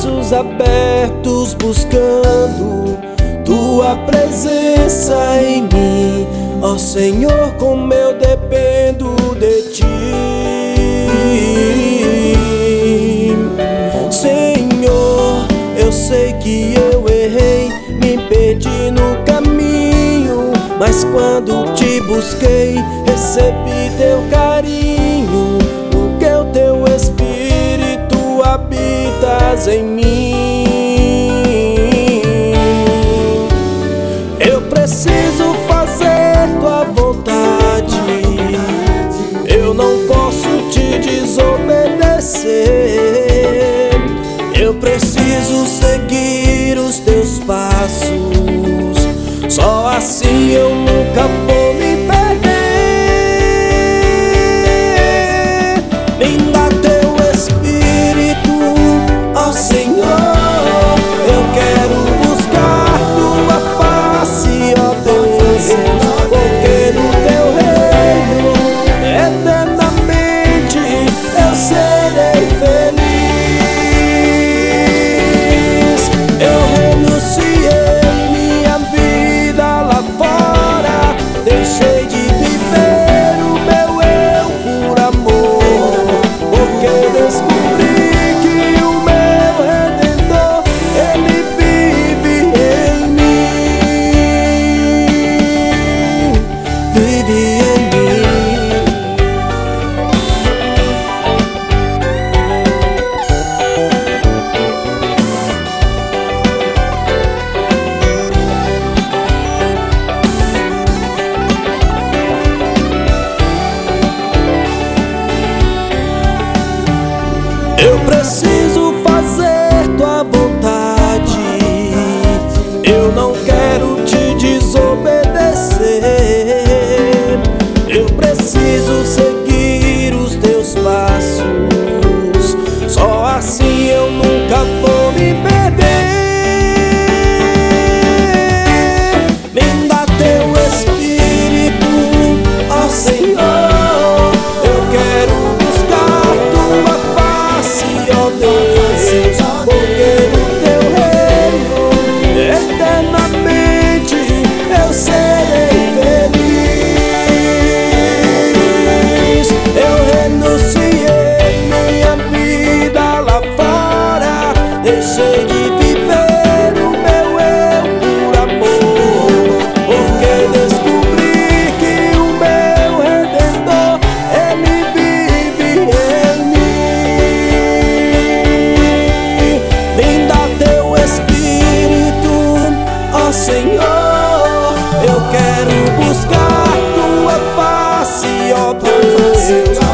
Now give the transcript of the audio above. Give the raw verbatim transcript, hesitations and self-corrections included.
braços abertos buscando Tua presença em mim. Ó Senhor, como eu dependo de Ti. Senhor, eu sei que eu errei, me perdi no caminho, mas quando Te busquei, recebi Teu carinho, porque o Teu Espírito habitas em mim. Eu preciso fazer Tua vontade, eu não posso Te desobedecer. Eu preciso seguir os Teus passos, só assim eu nunca vou me perder. Me dá Teu Espírito, ó Senhor, eu quero buscar Tua face, ó Deus, porque no Teu reino eternamente eu serei feliz. Eu renunciei minha vida lá fora, deixei de viver o meu eu por amor, porque descobri que o meu Redentor, Ele vive em mim, vive em mim. Eu preciso fazer Tua vontade, eu não quero Te desobedecer. Eu preciso seguir os Teus passos, só assim eu nunca vou me perder. Me dá Teu Espírito, ó Senhor, eu quero buscar Tua face, ó Deus, porque no Teu reino eternamente eu serei feliz. Eu renunciei minha vida lá fora, deixei de viver o meu eu por amor, porque descobri que o meu Redentor, Ele vive em mim. Me dá Teu Espírito, ó Senhor, eu quero buscar Tua face, ó Deus.